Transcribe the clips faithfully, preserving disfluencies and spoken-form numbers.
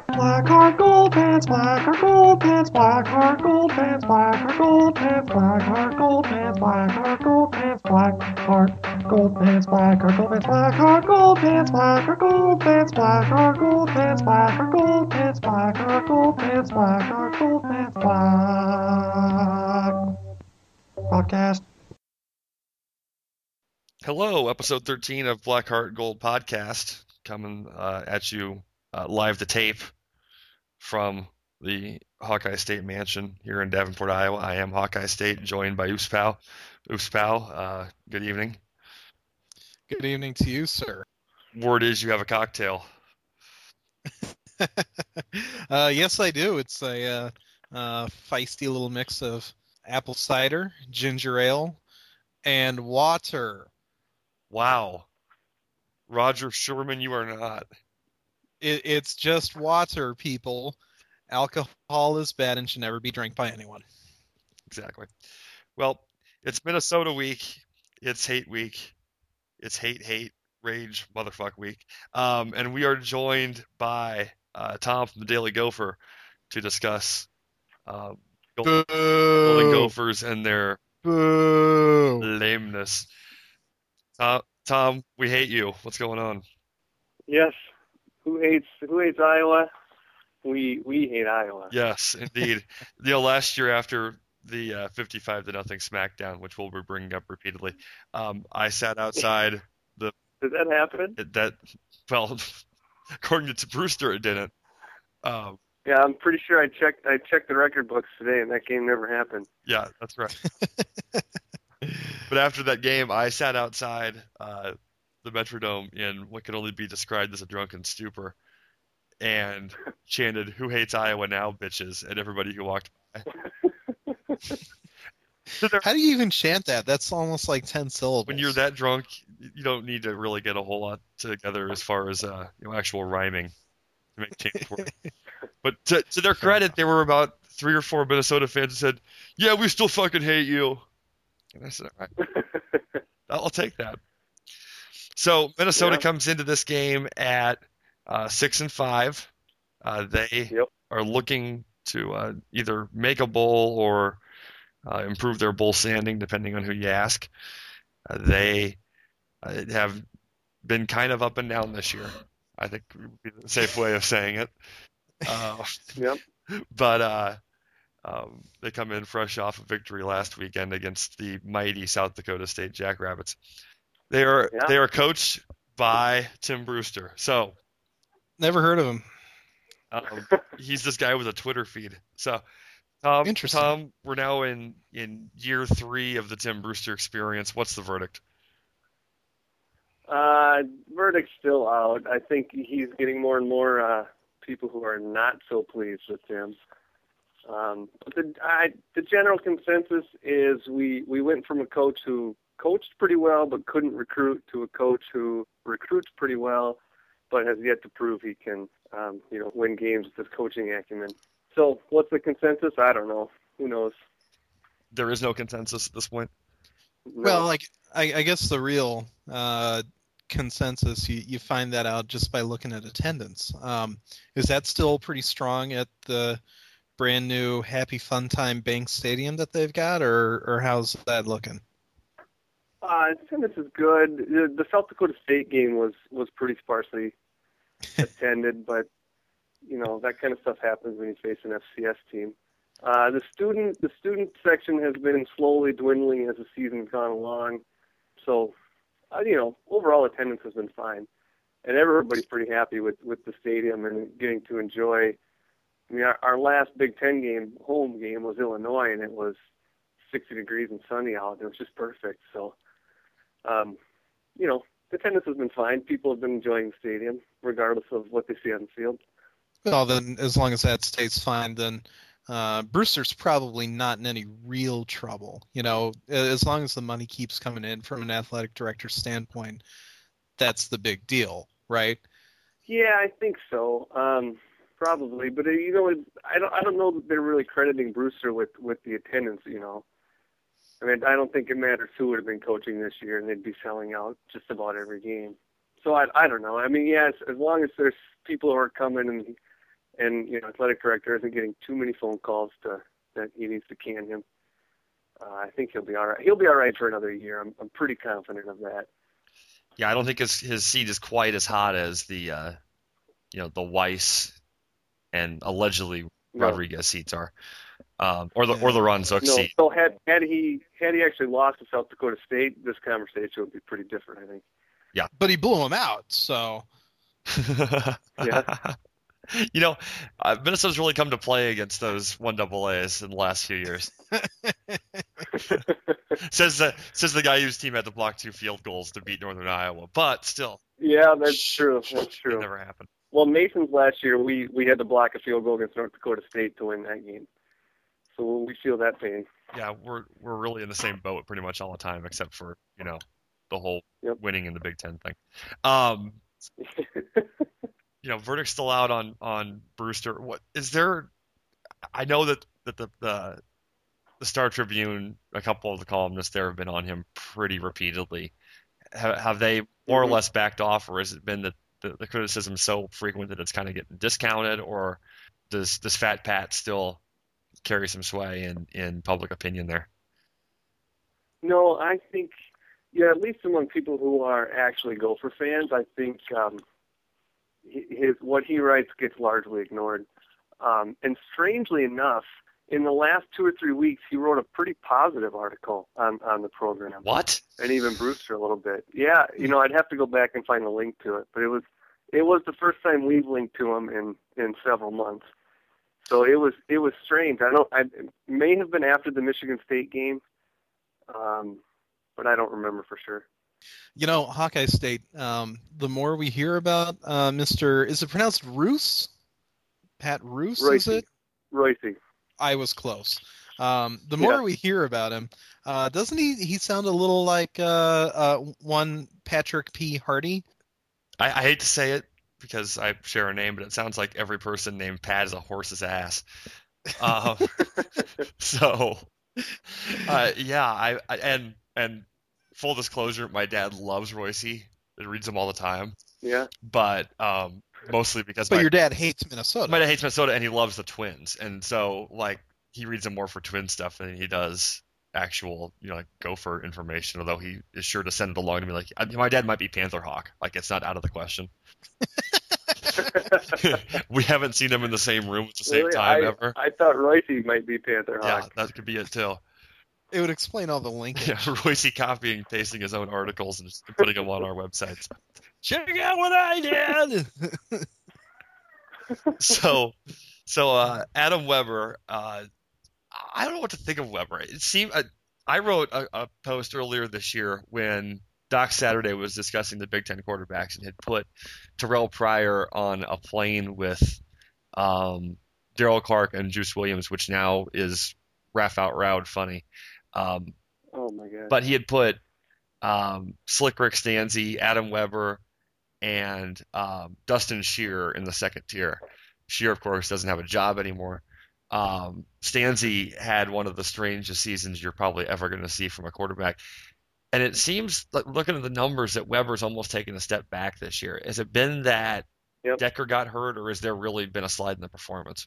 Blackheart Gold Pants, Blackheart Gold Pants, Blackheart Gold Pants, Blackheart Gold Pants, Blackheart Gold Pants, Blackheart Gold Pants, Blackheart Gold Pants, Blackheart Gold Pants, Blackheart Gold Pants, Blackheart Gold Pants, Blackheart Gold Pants, Blackheart Gold Pants, Blackheart Gold Pants, Blackheart Gold Pants, Black Podcast. Hello, episode thirteen of Blackheart Gold Podcast, coming uh, at you uh, live to tape from the Hawkeye State Mansion here in Davenport, Iowa. I am Hawkeye State, joined by Uspow. Uspow, uh, good evening. Good evening to you, sir. Word is you have a cocktail. uh, yes, I do. It's a uh, uh, feisty little mix of apple cider, ginger ale, and water. Wow. Roger Sherman, you are not. It, it's just water, people. Alcohol is bad and should never be drank by anyone. Exactly. Well, it's Minnesota week. It's hate week. It's hate, hate, rage, motherfuck week. Um, and we are joined by uh, Tom from the Daily Gopher to discuss um, Golden, Golden Gophers and their Boo! lameness. Tom, Tom, we hate you. What's going on? Yes. Who hates Who hates Iowa? We we hate Iowa. Yes, indeed. You know, last year after the uh, fifty-five to nothing SmackDown, which we'll be bringing up repeatedly, um, I sat outside the. Did that happen? That well, according to Brewster, it didn't. Um, yeah, I'm pretty sure I checked. I checked the record books today, and that game never happened. Yeah, that's right. But after that game, I sat outside uh, the Metrodome in what can only be described as a drunken stupor, and chanted, "Who hates Iowa now, bitches?" at everybody who walked by. How do you even chant that? That's almost like ten syllables. When you're that drunk, you don't need to really get a whole lot together as far as uh, you know, actual rhyming to make change work. But to, to their credit, there were about three or four Minnesota fans who said, "Yeah, we still fucking hate you." And I said, "All right, I'll take that." So Minnesota yeah. comes into this game at uh, six and five. Uh, they yep. are looking to uh, either make a bowl or uh, improve their bowl standing, depending on who you ask. Uh, they uh, have been kind of up and down this year. I think would be the safe way of saying it. Uh, yep. But uh, um, they come in fresh off a victory last weekend against the mighty South Dakota State Jackrabbits. They are yeah. they are coached by Tim Brewster. So never heard of him. Um, he's this guy with a Twitter feed. So, Tom, Interesting. Tom, we're now in, in year three of the Tim Brewster experience. What's the verdict? Uh, verdict's still out. I think he's getting more and more uh, people who are not so pleased with him. Um, but the, I, the general consensus is we, we went from a coach who coached pretty well but couldn't recruit to a coach who recruits pretty well but has yet to prove he can, um, you know, win games with his coaching acumen. So what's the consensus? I don't know. Who knows? There is no consensus at this point. No. Well, like I, I guess the real uh, consensus you, you find that out just by looking at attendance. Um, is that still pretty strong at the brand new Happy Fun Time Bank Stadium that they've got, or or how's that looking? Uh, attendance is good. The, the South Dakota State game was, was pretty sparsely attended, but you know that kind of stuff happens when you face an F C S team. Uh, the student the student section has been slowly dwindling as the season's gone along. So, uh, you know, overall attendance has been fine, and everybody's pretty happy with, with the stadium and getting to enjoy. I mean, our, our last Big Ten game, home game, was Illinois, and it was sixty degrees and sunny out. It was just perfect. So, um, you know, the attendance has been fine. People have been enjoying the stadium, regardless of what they see on the field. Well, then, as long as that stays fine, then uh, Brewster's probably not in any real trouble. You know, as long as the money keeps coming in from an athletic director standpoint, that's the big deal, right? Yeah, I think so. Um, probably, but uh, you know, I don't. I don't know that they're really crediting Brewster with, with the attendance. You know, I mean, I don't think it matters who would have been coaching this year, and they'd be selling out just about every game. So I, I don't know. I mean, yes, as long as there's people who are coming and and you know, athletic director isn't getting too many phone calls to that he needs to can him. Uh, I think he'll be all right. He'll be all right for another year. I'm I'm pretty confident of that. Yeah, I don't think his his seat is quite as hot as the uh, you know the Weiss and allegedly No. Rodriguez seats are, um, or the Yeah. or the Ron Zook No, seat. so had had he had he actually lost to South Dakota State, this conversation would be pretty different, I think. But he blew him out, so Yeah. You know, uh, Minnesota's really come to play against those one double A's in the last few years. says the says the guy whose team had to block two field goals to beat Northern Iowa, but still, Yeah, that's true. That's it true. never happened. Well, Mason's last year, we we had to block a field goal against North Dakota State to win that game. So we feel that pain. Yeah, we're we're really in the same boat pretty much all the time, except for you know the whole Yep. winning in the Big Ten thing. Um, you know, verdict's still out on on Brewster. What is there? I know that that the the, the Star Tribune, a couple of the columnists there have been on him pretty repeatedly. Have, have they more Mhm. or less backed off, or has it been that the, the criticism so frequent that it's kind of getting discounted, or does does Fat Pat still carry some sway in in public opinion there? No, I think, yeah, at least among people who are actually Gopher fans, I think um, his what he writes gets largely ignored. Um, and strangely enough, in the last two or three weeks, he wrote a pretty positive article on, on the program. What? And even Brewster a little bit. Yeah, you know, I'd have to go back and find a link to it, but it was it was the first time we've linked to him in, in several months. So it was it was strange. I don't. I it may have been after the Michigan State game, um, but I don't remember for sure. you know, Hawkeye State. Um, the more we hear about uh, Mister Is it pronounced Roos? Pat Roos, is Royce. it? Royce. I was close. Um, the more Yeah. we hear about him, uh, doesn't he? He sound a little like uh, uh, one Patrick P. Hardy. I, I hate to say it because I share a name, but it sounds like every person named Pat is a horse's ass. Um, so, uh, yeah, I, I and and full disclosure, my dad loves Royce. He reads them all the time, Yeah. but um, mostly because But my, your dad hates Minnesota. my dad hates Minnesota and he loves the Twins, and so like he reads them more for Twin stuff than he does actual, you know, like Gopher information. Although he is sure to send it along to me, like I, my dad might be Panther Hawk, like it's not out of the question. We haven't seen them in the same room at the same Really? time I, ever. I thought Royce might be Panther Yeah, Hawk. that could be it too. It would explain all the linkage. Yeah, Royce copying and pasting his own articles and just putting them on our websites. Check out what I did. so, so uh, Adam Weber, uh, I don't know what to think of Weber. It seemed uh, I wrote a, a post earlier this year when Doc Saturday was discussing the Big Ten quarterbacks and had put Terrell Pryor on a plane with um, Daryl Clark and Juice Williams, which now is Raff Out Loud funny. Um, Oh my god. but he had put um, Slick Rick Stanzi, Adam Weber, and um, Dustin Shearer in the second tier. Shearer, of course, doesn't have a job anymore. Um, Stanzi had one of the strangest seasons you're probably ever going to see from a quarterback. And it seems, like, looking at the numbers, that Weber's almost taken a step back this year. Has it been that Yep. Decker got hurt, or has there really been a slide in the performance?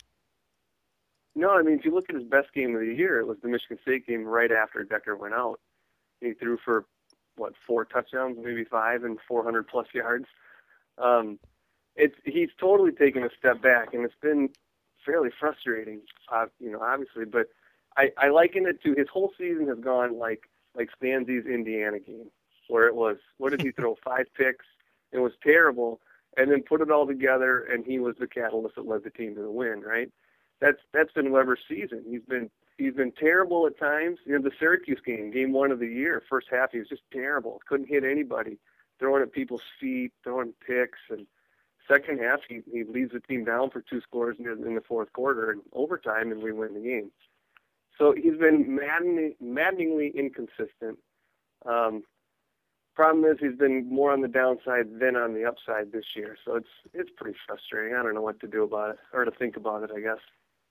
No, I mean, if you look at his best game of the year, it was the Michigan State game right after Decker went out. He threw for, what, four touchdowns, maybe five, and four hundred plus yards. Um, it's he's totally taken a step back, and it's been fairly frustrating, uh, you know, obviously. But I, I liken it to his whole season has gone like like Stanzi's Indiana game, where it was, what did he throw, five picks? It was terrible, and then put it all together, and he was the catalyst that led the team to the win, right? That's that's been Weber's season. He's been he's been terrible at times. You know, the Syracuse game, game one of the year, first half, he was just terrible. Couldn't hit anybody, throwing at people's feet, throwing picks, and second half he, he leads the team down for two scores in, in the fourth quarter and overtime, and we win the game. So he's been maddening, maddeningly inconsistent. Um, problem is he's been more on the downside than on the upside this year. So it's it's pretty frustrating. I don't know what to do about it or to think about it, I guess.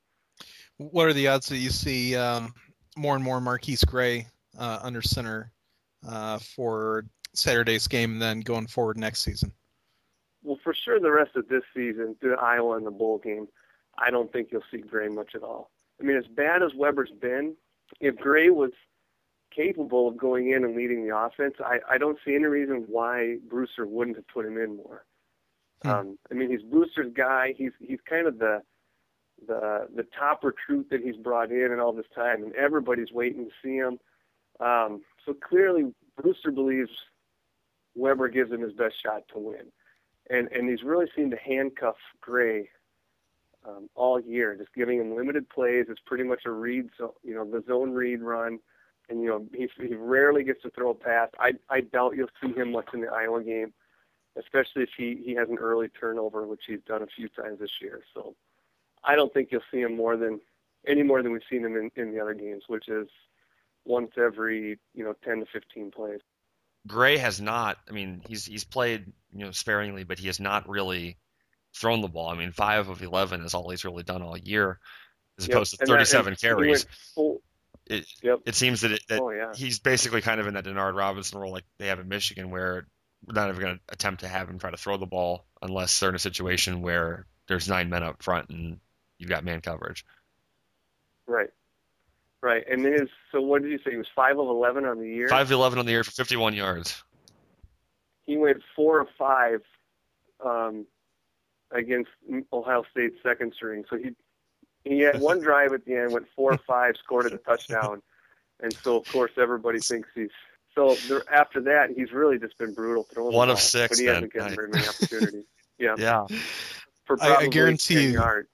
What are the odds that you see um, more and more Marquise Gray uh, under center uh, for Saturday's game and then going forward next season? Well, for sure the rest of this season, through Iowa and the bowl game, I don't think you'll see Gray much at all. I mean, as bad as Weber's been, if Gray was capable of going in and leading the offense, I, I don't see any reason why Brewster wouldn't have put him in more. Hmm. Um, I mean, he's Brewster's guy. He's he's kind of the the the top recruit that he's brought in in all this time, and everybody's waiting to see him. Um, so clearly, Brewster believes Weber gives him his best shot to win, and and he's really seemed to handcuff Gray um, all year, just giving him limited plays. It's pretty much a read, so you know, the zone read run. And, you know, he, he rarely gets to throw a pass. I I doubt you'll see him much in the Iowa game, especially if he, he has an early turnover, which he's done a few times this year. So I don't think you'll see him more than any more than we've seen him in, in the other games, which is once every, you know, ten to fifteen plays. Gray has not, I mean, he's he's played, you know, sparingly, but he has not really thrown the ball. I mean, five of eleven is all he's really done all year, as yep. opposed to thirty-seven that, carries. Full, It, yep. it seems that, it, that oh, yeah. he's basically kind of in that Denard Robinson role like they have in Michigan, where we're not even going to attempt to have him try to throw the ball unless they're in a situation where there's nine men up front and you've got man coverage. Right. Right. And his, so what did you say? He was five of eleven on the year? five of eleven on the year for fifty-one yards. He went four of five um, against Ohio State's second string. So he He had one drive at the end, went four or five, scored a touchdown, and so of course everybody thinks he's. So there, after that, he's really just been brutal throwing. One the of ball, six, but he then. hasn't given very many opportunities. Yeah, yeah. For probably I, I guarantee ten you. yards.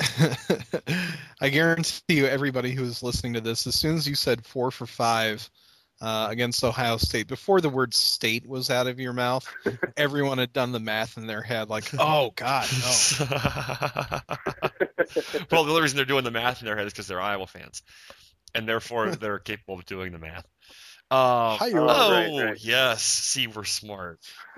I guarantee you, everybody who is listening to this, as soon as you said four for five uh, against Ohio State, before the word "state" was out of your mouth, everyone had done the math in their head, like, "Oh God, no." Well, the only reason they're doing the math in their head is because they're Iowa fans, and therefore they're capable of doing the math. Um, Hi, oh, right, right. yes. See, we're smart.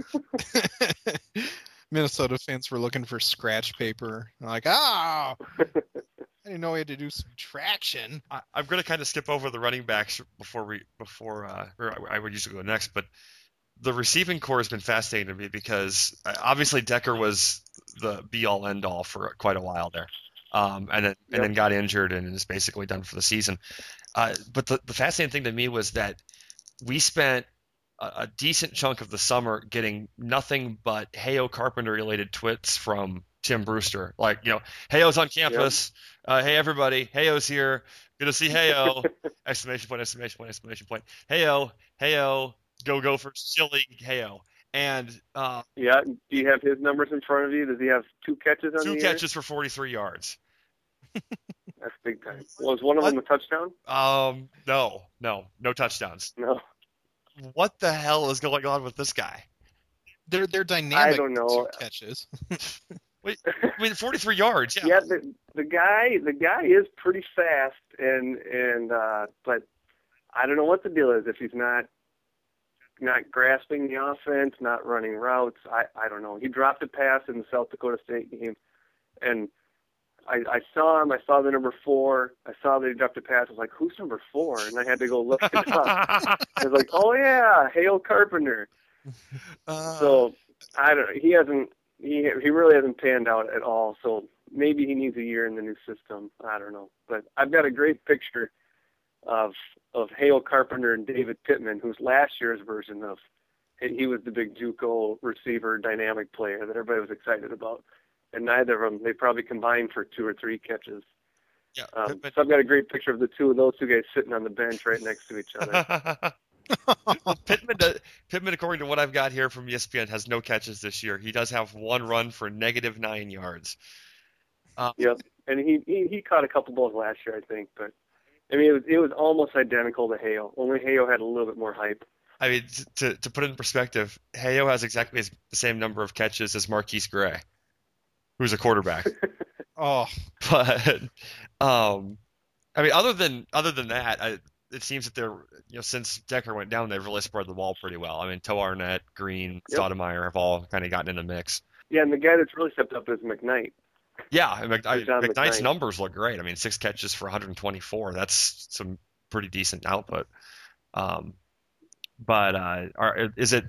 Minnesota fans were looking for scratch paper. Like, ah, oh, I didn't know we had to do subtraction. I, I'm going to kind of skip over the running backs before we before uh, or I, I would usually go next, but the receiving core has been fascinating to me because uh, obviously Decker was the be all end all for quite a while there, um, and then Yep. and then got injured and is basically done for the season. Uh, but the, the fascinating thing to me was that we spent a, a decent chunk of the summer getting nothing but Heyo Carpenter related twits from Tim Brewster. Like, you know, Heyo's on campus. Yep. Uh, hey, everybody. Heyo's here. Good to see Heyo. exclamation point, exclamation point, exclamation point. Heyo, Heyo, go, go for silly Heyo. And uh, yeah, do you have his numbers in front of you? Does he have two catches on two the catches year? for forty-three yards. That's big time. Was one of what? them a touchdown? Um, no, no, no touchdowns. No. What the hell is going on with this guy? They're they're dynamic I don't know. two catches. Wait, I mean, forty-three yards. Yeah. Yeah, the the guy the guy is pretty fast, and and uh, but I don't know what the deal is if he's not not grasping the offense, not running routes. I I don't know. He dropped a pass in the South Dakota State game, and I, I saw him. I saw the number four. I saw that he dropped a pass. I was like, "Who's number four?" And I had to go look it up. I was like, "Oh yeah, Hale Carpenter." Uh, So I don't. He hasn't. He he really hasn't panned out at all. So maybe he needs a year in the new system. I don't know. But I've got a great picture of of Hale Carpenter and David Pittman, who's last year's version of. He was the big JUCO receiver, dynamic player that everybody was excited about. And neither of them, they probably combined for two or three catches. yeah, Um, Pittman- so I've got a great picture of the two of those two guys sitting on the bench right next to each other. well, Pittman, does- Pittman, according to what I've got here from E S P N, has no catches this year. He does have one run for negative nine yards. Uh, Yep, and he, he he caught a couple balls last year, I think. But I mean, it was it was almost identical to Hale. Only Hale had a little bit more hype. I mean, to to put it in perspective, Heyo has exactly the same number of catches as Marquise Gray, who's a quarterback. Oh, But um, I mean, other than other than that, I, it seems that they're you know since Decker went down, they've really spread the ball pretty well. I mean, Toe Arnett, Green, Yep. Stoudemire have all kind of gotten in the mix. Yeah, and the guy that's really stepped up is McKnight. Yeah, I mean, I, John McKnight's McKnight. numbers look great. I mean, six catches for one hundred twenty-four. That's some pretty decent output. Um, but uh, are, is it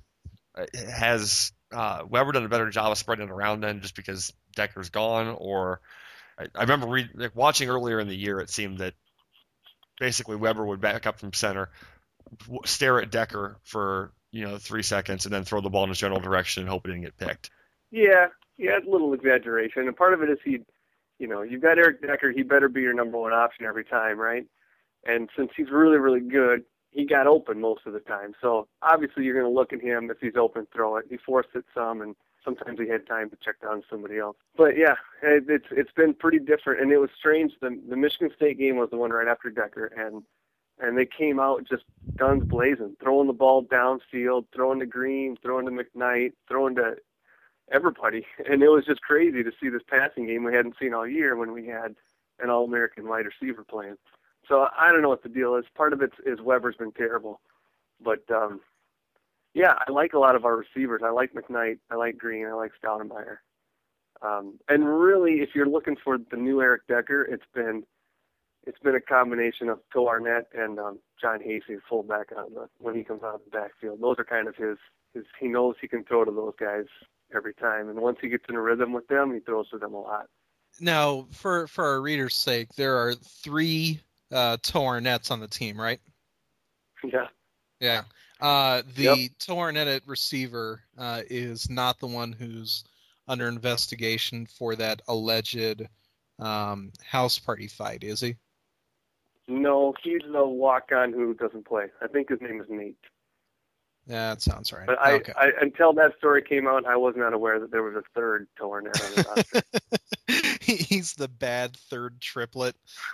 has uh, Weber done a better job of spreading it around then, just because Decker's gone, or I, I remember read, like, watching earlier in the year. It seemed that basically Weber would back up from center, w- stare at Decker for you know three seconds, and then throw the ball in his general direction and hope it didn't get picked. Yeah, yeah, it's a little exaggeration. And part of it is he, you know, you've got Eric Decker. He better be your number one option every time, right? And since he's really, really good, he got open most of the time. So obviously you're going to look at him. If he's open, throw it. He forced it some, and sometimes he had time to check down somebody else. But yeah, it, it's it's been pretty different, and it was strange. The the Michigan State game was the one right after Decker, and and they came out just guns blazing, throwing the ball downfield, throwing to Green, throwing to McKnight, throwing to everybody, and it was just crazy to see this passing game we hadn't seen all year when we had an All-American wide receiver playing. So I don't know what the deal is. Part of it is Weber's been terrible, but um, yeah, I like a lot of our receivers. I like McKnight, I like Green, I like Staudenmeier. Um, and really, if you're looking for the new Eric Decker, it's been it's been a combination of Phil Arnett and um, John Hasty, fullback on the when he comes out of the backfield. Those are kind of his his. He knows he can throw to those guys every time, and once he gets in a rhythm with them, he throws to them a lot. Now, for for our readers' sake, there are three uh, Toe Arnetts on the team, right? Yeah. Yeah. Uh, the Yep. Toe Arnett at receiver uh, is not the one who's under investigation for that alleged um, house party fight, is he? No, he's the walk-on who doesn't play. I think his name is Nate. Yeah, that sounds right. But I, okay. I, until that story came out, I was not aware that there was a third Toe Arnett on the roster. He's the bad third triplet.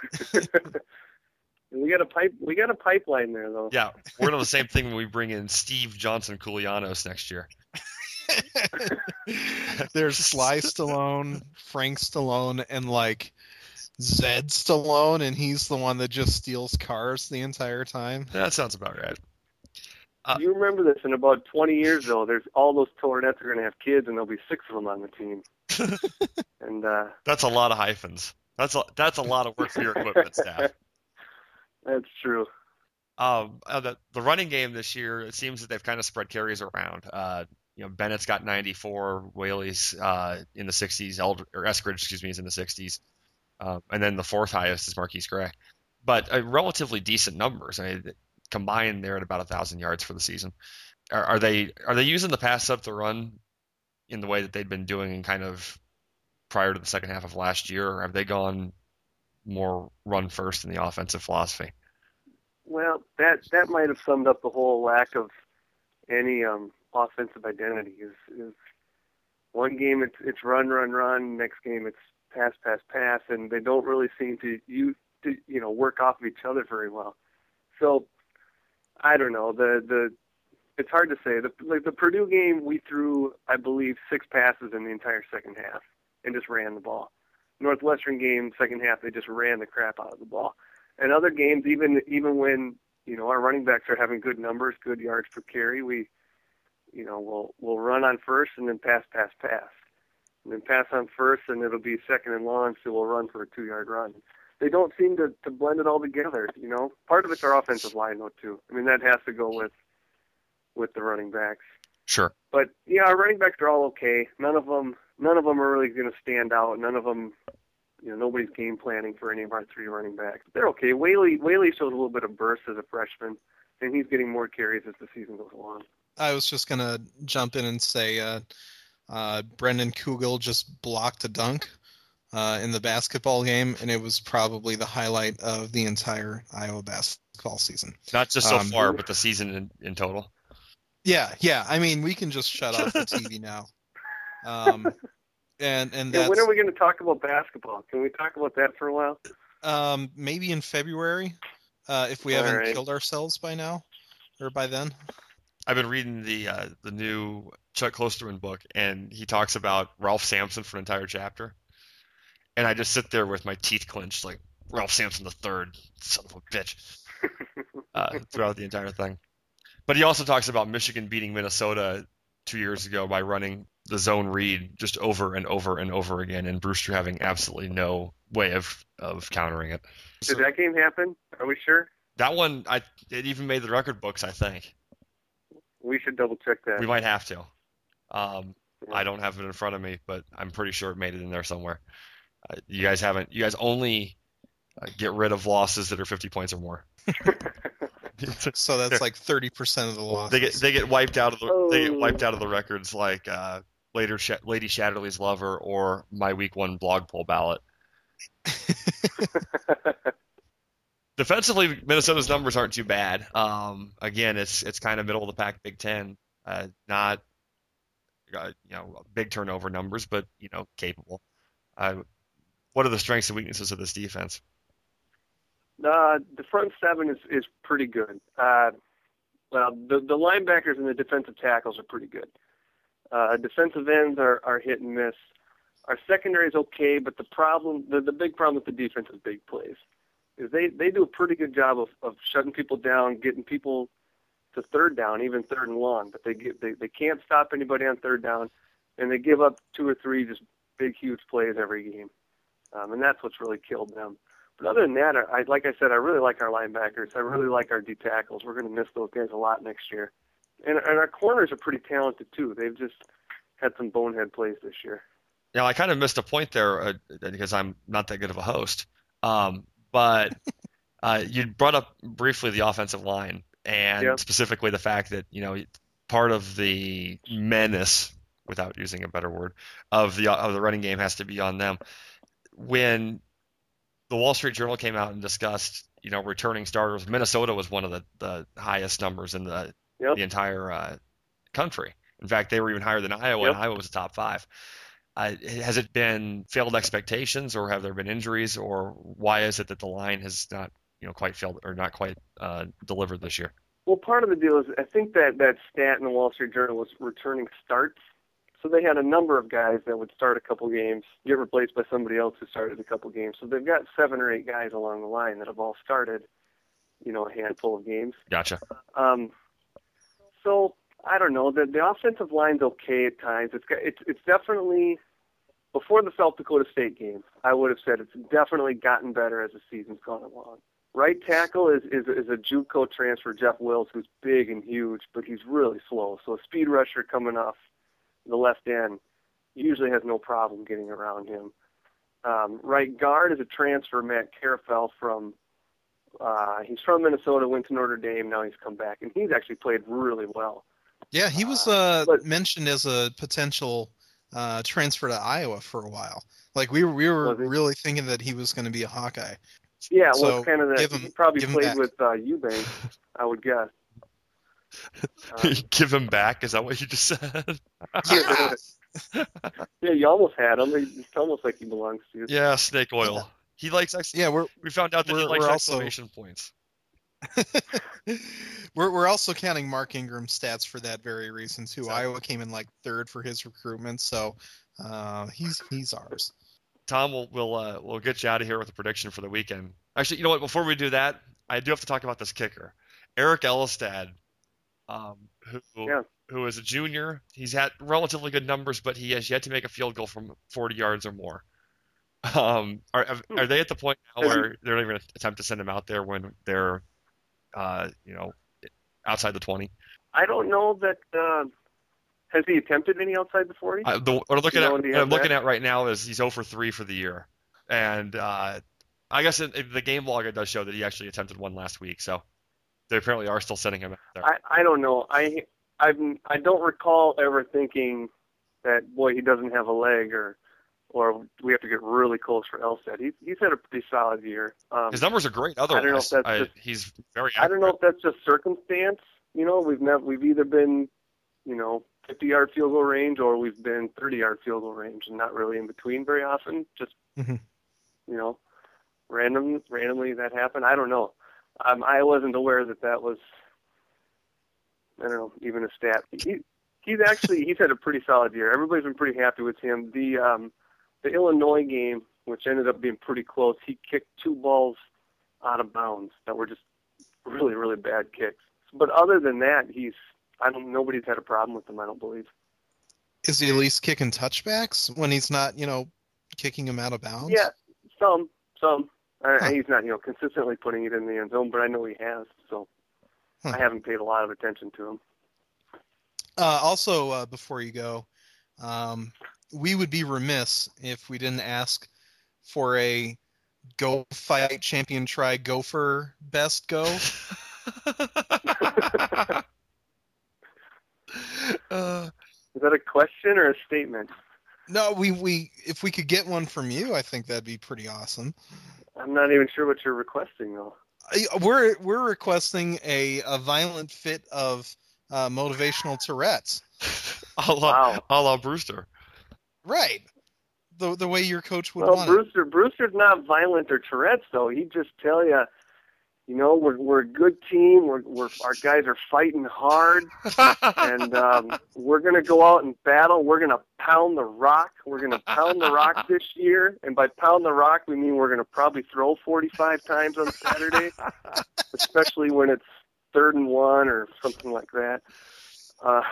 We got a pipe. We got a pipeline there, though. Yeah, we're doing the same thing when we bring in Steve Johnson Koulianos next year. There's Sly Stallone, Frank Stallone, and like Zed Stallone, and he's the one that just steals cars the entire time. That sounds about right. Uh, You remember this? In about twenty years, though, there's all those Toe Arnetts are going to have kids, and there'll be six of them on the team. and uh, That's a lot of hyphens. That's a that's a lot of work for your equipment staff. That's true. Um, uh, the the running game this year, it seems that they've kind of spread carries around. Uh, you know, Bennett's got ninety-four, Whaley's uh, in the sixties, Eld- or Eskridge, excuse me, is in the sixties, uh, and then the fourth highest is Marquise Gray. But uh, relatively decent numbers. I mean, combined, they're at about a thousand yards for the season. Are, are they are they using the pass up the run in the way that they'd been doing in kind of prior to the second half of last year, or have they gone more run first in the offensive philosophy? Well, that that might have summed up the whole lack of any um, offensive identity. Is is one game it's it's run, run, run. Next game it's pass, pass, pass, and they don't really seem to you to you know work off of each other very well. So I don't know. The the it's hard to say. The like the Purdue game, we threw I believe six passes in the entire second half and just ran the ball. Northwestern game, second half, they just ran the crap out of the ball. And other games, even even when you know our running backs are having good numbers, good yards per carry, we, you know, we'll we'll run on first and then pass, pass, pass, and then pass on first and it'll be second and long, so we'll run for a two-yard run. They don't seem to to blend it all together. You know, part of it's our offensive line though too. I mean that has to go with with the running backs. Sure. But yeah, our running backs are all okay. None of them none of them are really going to stand out. None of them. You know, nobody's game planning for any of our three running backs. They're okay. Whaley Whaley shows a little bit of burst as a freshman, and he's getting more carries as the season goes along. I was just gonna jump in and say, uh, uh, Brendan Kugel just blocked a dunk uh, in the basketball game, and it was probably the highlight of the entire Iowa basketball season. Not just so Um, far, but the season in, in total. Yeah, yeah. I mean, we can just shut off the T V now. Um, and and Yeah, that's when are we going to talk about basketball? Can we talk about that for a while? um, maybe in February, uh, if we All haven't right. killed ourselves by now or by then. I've been reading the uh, the new Chuck Klosterman book, and he talks about Ralph Sampson for an entire chapter. And I just sit there with my teeth clenched, like Ralph Sampson the third, son of a bitch, uh, throughout the entire thing. But he also talks about Michigan beating Minnesota two years ago by running the zone read just over and over and over again, and Brewster having absolutely no way of, of countering it. Did that game happen? Are we sure? That one, I it even made the record books, I think. We should double check that. We might have to. Um, I don't have it in front of me, but I'm pretty sure it made it in there somewhere. Uh, you guys haven't. You guys only uh, get rid of losses that are fifty points or more. So that's like thirty percent of the losses. They get they get wiped out of the they get Oh. wiped out of the records like uh, later Sh- Lady Shatterley's Lover or my week one blog poll ballot. Defensively, Minnesota's numbers aren't too bad. Um, again, it's it's kind of middle of the pack Big Ten. Uh, not uh, you know big turnover numbers, but you know capable. Uh, what are the strengths and weaknesses of this defense? Uh, the front seven is, is pretty good. Uh, well, the, the linebackers and the defensive tackles are pretty good. Uh, defensive ends are, are hit and miss. Our secondary is okay, but the problem, the, the big problem with the defense is big plays. Is they, they do a pretty good job of, of shutting people down, getting people to third down, even third and long, but they get, they, they can't stop anybody on third down, and they give up two or three just big, huge plays every game. Um, and that's what's really killed them. But other than that, I, like I said, I really like our linebackers. I really like our D tackles. We're going to miss those guys a lot next year. And, and our corners are pretty talented, too. They've just had some bonehead plays this year. Now, I kind of missed a point there uh, because I'm not that good of a host. Um, but uh, you brought up briefly the offensive line and Yep. specifically the fact that, you know, part of the menace, without using a better word, of the of the running game has to be on them. When the Wall Street Journal came out and discussed, you know, returning starters, Minnesota was one of the, the highest numbers in the Yep. the entire uh, country. In fact, they were even higher than Iowa, Yep. and Iowa was the top five. Uh, has it been failed expectations, or have there been injuries, or why is it that the line has not, you know, quite failed or not quite uh, delivered this year? Well, part of the deal is I think that that stat in the Wall Street Journal was returning starts. So they had a number of guys that would start a couple games, get replaced by somebody else who started a couple games. So they've got seven or eight guys along the line that have all started, you know, a handful of games. Gotcha. Um, so I don't know. The the offensive line's okay at times. It's got, it's it's definitely before the South Dakota State game. I would have said it's definitely gotten better as the season's gone along. Right tackle is is is a JUCO transfer, Jeff Wills, who's big and huge, but he's really slow. So a speed rusher coming off the left end usually has no problem getting around him. Um, right guard is a transfer, Matt Carafel from. Uh, he's from Minnesota, went to Notre Dame. Now he's come back, and he's actually played really well. Yeah, he was uh, but- mentioned as a potential uh, transfer to Iowa for a while. Like we were, we were Was he? really thinking that he was going to be a Hawkeye. Yeah, well, So, it's kind of that. give him- He probably give him played back. with uh, Eubank, I would guess. Um, Give him back? Is that what you just said? Yeah. yeah, you almost had him. It's almost like he belongs to you. Yeah, snake oil. He likes. Ex- Yeah, we're we found out that he we're- likes we're also- exclamation points. we're we're also counting Mark Ingram's stats for that very reason too. So- Iowa came in like third for his recruitment, so uh, he's he's ours. Tom, we'll we'll uh, we'll get you out of here with a prediction for the weekend. Actually, you know what? Before we do that, I do have to talk about this kicker, Eric Elstad, um, who Yeah. who is a junior. He's had relatively good numbers, but he has yet to make a field goal from forty yards or more. Um, are are they at the point now where they're not even going to attempt to send him out there when they're, uh, you know, outside the twenty? I don't know that. Uh, has he attempted any outside the forty? I, the, what I'm looking You at, know, do you what I'm have looking that? at right now is he's zero for three for the year, and uh, I guess in, in the game log it does show that he actually attempted one last week. So they apparently are still sending him out there. I, I don't know. I I've, I don't recall ever thinking that boy he doesn't have a leg or or we have to get really close for Elstad. He's he's had a pretty solid year. Um, His numbers are great. I don't know if Otherwise, that's I- just- he's very. I don't know accurate. if that's just circumstance. You know, we've never we've either been, you know, fifty yard field goal range or we've been thirty yard field goal range, and not really in between very often. Just Mhm. you know, random randomly that happened. I don't know. Um, I wasn't aware that that was. I don't know, even a stat. He he's actually he's had a pretty solid year. Everybody's been pretty happy with him. The um, the Illinois game, which ended up being pretty close, he kicked two balls out of bounds that were just really, really bad kicks. But other than that, he's I don't nobody's had a problem with him. I don't believe. Is he at least kicking touchbacks when he's not, you know, kicking him out of bounds? Yeah, some, some. Uh, Huh. He's not, you know, consistently putting it in the end zone, but I know he has. So Huh. I haven't paid a lot of attention to him. Uh, also, uh, before you go, um, we would be remiss if we didn't ask for a go fight champion try gopher best go? uh, Is that a question or a statement? No, we, we if we could get one from you, I think that'd be pretty awesome. I'm not even sure what you're requesting, though. I- We're we're requesting a, a violent fit of uh, motivational Tourette's. a la, Wow. a la Brewster. Right. The the way your coach would Well, want it. Brewster, Brewster's not violent or Tourette's, though. He'd just tell you, you know, we're we're a good team. We're we're our guys are fighting hard, and um, we're gonna go out and battle. We're gonna pound the rock. We're gonna pound the rock this year, and by pound the rock, we mean we're gonna probably throw forty-five times on Saturday, especially when it's third and one or something like that. Uh,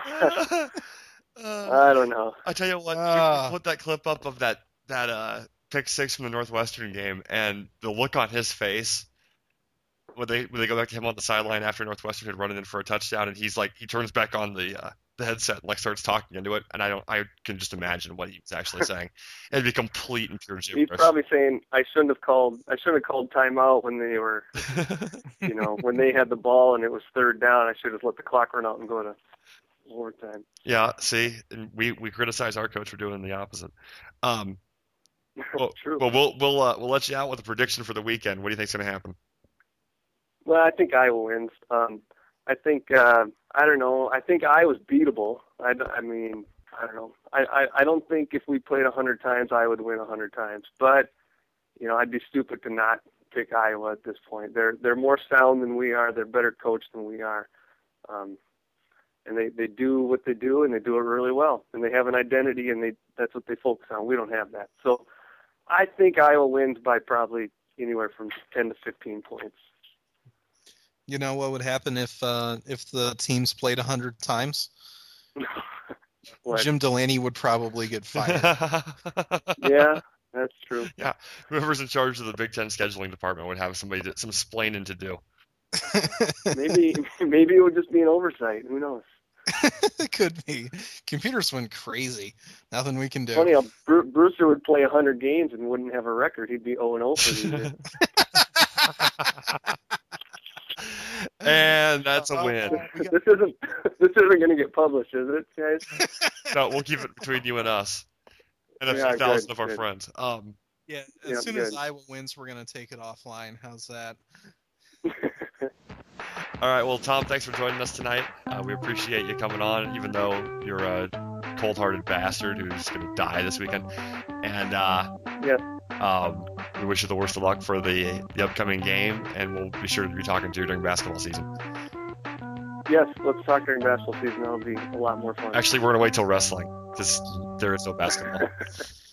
Uh, I don't know. I tell you what, you Ah. put that clip up of that that uh, pick six from the Northwestern game, and the look on his face when they when they go back to him on the sideline after Northwestern had run it in for a touchdown, and he's like he turns back on the uh, the headset and like starts talking into it, and I don't I can just imagine what he was actually saying. It'd be complete and pure He's gibberish. probably saying, "I shouldn't have called. I shouldn't have called timeout when they were, you know, when they had the ball and it was third down. I should have let the clock run out and go to overtime." Yeah, see, and we we criticize our coach for doing the opposite. Um, well, True. well, we'll we'll uh, we'll let you out with a prediction for the weekend. What do you think's going to happen? Well, I think Iowa wins. Um, I think uh, I don't know. I think Iowa's beatable. I, d- I mean, I don't know. I, I, I don't think if we played a hundred times, I would win a hundred times. But you know, I'd be stupid to not pick Iowa at this point. They're they're more sound than we are. They're better coached than we are. Um, and they, they do what they do, and they do it really well. And they have an identity, and they that's what they focus on. We don't have that. So I think Iowa wins by probably anywhere from ten to fifteen points. You know what would happen if uh, if the teams played a hundred times? What? Jim Delaney would probably get fired. Yeah, that's true. Yeah, whoever's in charge of the Big Ten scheduling department would have somebody to, some splaining to do. Maybe maybe it would just be an oversight. Who knows? It could be. Computers went crazy. Nothing we can do. Funny how Bru- Brewster would play one hundred games and wouldn't have a record. He'd be oh and oh for the year. And that's a win. This isn't this isn't going to get published, is it, guys? No, we'll keep it between you and us and a Yeah, few thousand good, of our good. friends. Um, Yeah, as Yeah, soon as good. Iowa wins, we're gonna take it offline. How's that? all right, well, Tom, thanks for joining us tonight. Uh, we appreciate you coming on, even though you're a cold-hearted bastard who's going to die this weekend. And uh, Yes. um, we wish you the worst of luck for the, the upcoming game, and we'll be sure to be talking to you during basketball season. Yes, let's talk during basketball season. That'll be a lot more fun. Actually, we're going to wait till wrestling because there is no basketball.